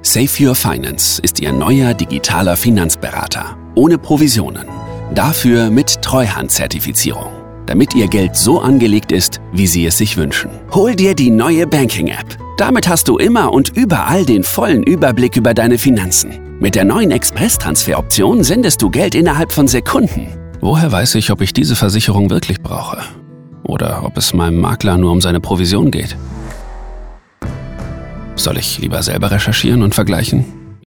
Save Your Finance ist Ihr neuer digitaler Finanzberater. Ohne Provisionen. Dafür mit Treuhand-Zertifizierung. Damit Ihr Geld so angelegt ist, wie Sie es sich wünschen. Hol dir die neue Banking-App. Damit hast du immer und überall den vollen Überblick über deine Finanzen. Mit der neuen Express-Transfer-Option sendest du Geld innerhalb von Sekunden. Woher weiß ich, ob ich diese Versicherung wirklich brauche? Oder ob es meinem Makler nur um seine Provision geht? Soll ich lieber selber recherchieren und vergleichen?